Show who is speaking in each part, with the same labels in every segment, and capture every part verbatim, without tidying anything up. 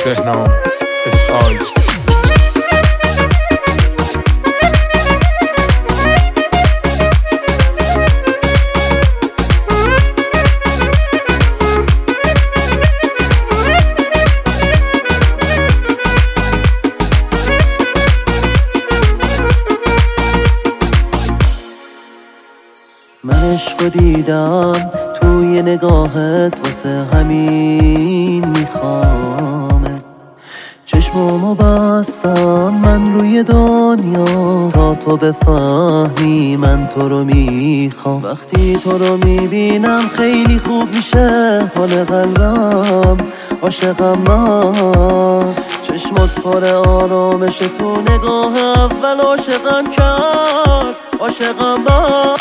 Speaker 1: بهنام اسعای.
Speaker 2: من عشقو دیدم توی نگاهت، واسه همین میخوامه. چشمامو بستم من روی دنیا تا تو بفهمی من تو رو میخوام. وقتی تو رو میبینم خیلی خوب میشه حال قلبم، عاشقم من. چشمات پر آرامش تو نگاه اول عاشقم کرد، عاشقم من.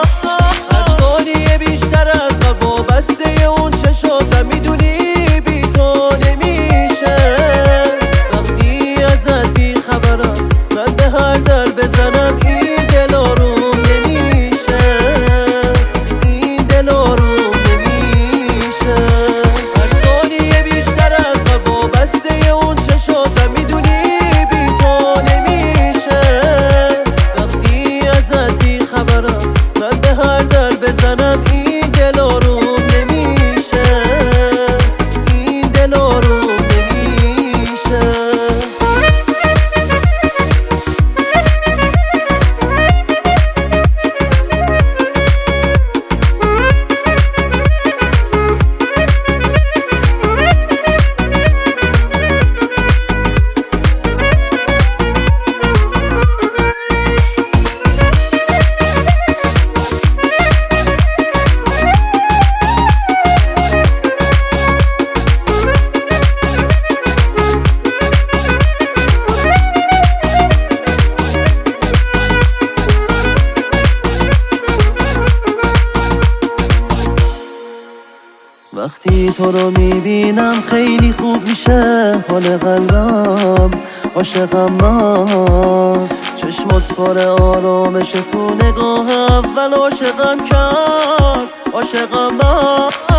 Speaker 2: بیشتر از قبل وابسته اون چشاتم، میدونی بی تو نمیشه. وقتی ازت بی خبرم من به هر در بزنم این دل آروم نمیشه، این دل آروم نمیشه. هر ثانیه بیشتر از قبل وابسته اون چشاتم، میدونی بی تو نمیشه. وقتی ازت بی خبرم من به هر در بزنم این دل آروم نمیشه، این دل آروم نمیشه. وقتی تو رو میبینم خیلی خوب میشه حال قلبم، عاشقم من. چشمات پر آرامش تو نگاه اول عاشقم کرد، عاشقم من.